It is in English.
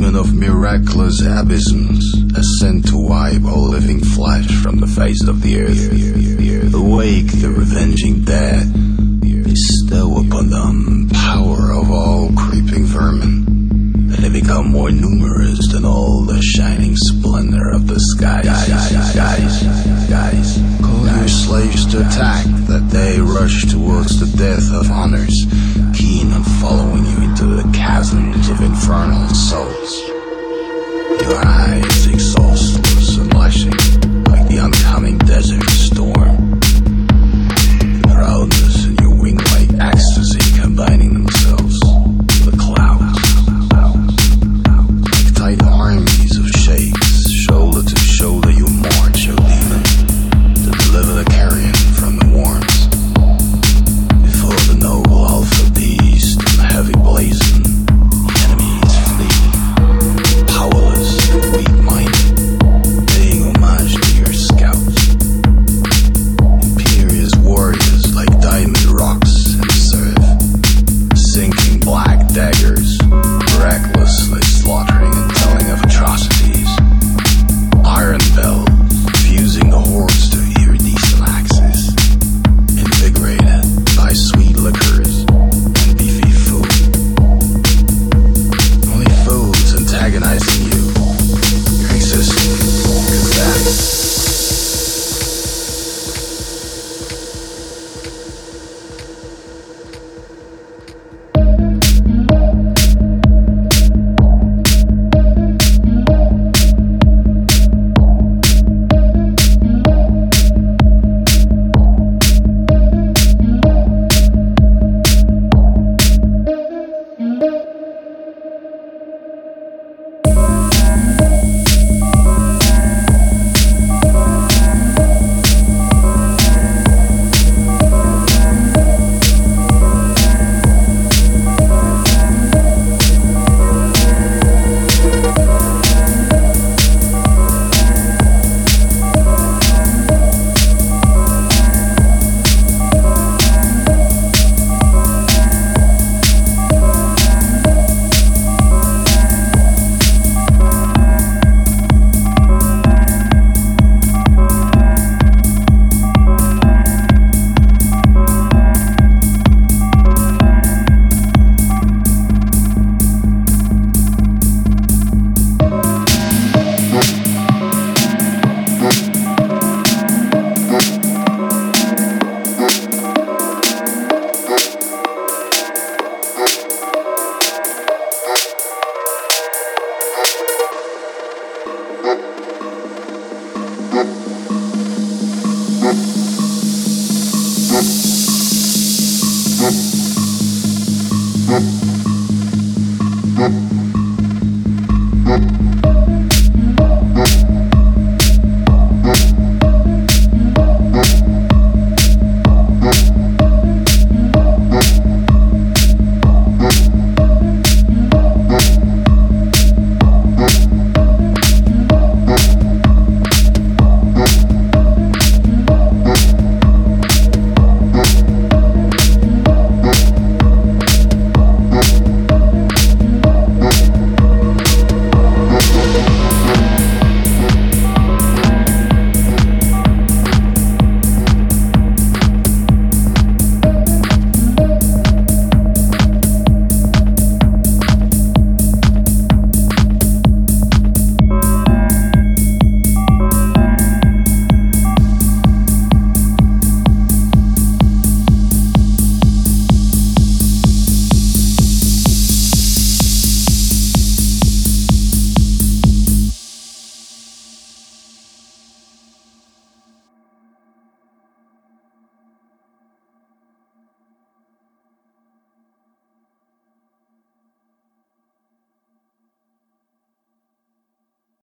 demon of miraculous abysms, as sent to wipe all living flesh from the face of the earth. Awake the revenging dead, bestow upon them power of all creeping vermin, that they become more numerous than all the shining splendor of the skies. Call your slaves to attack, that they rush towards the death of honors, keen on following you into the chasms of infernal souls. Your eyes exhausted,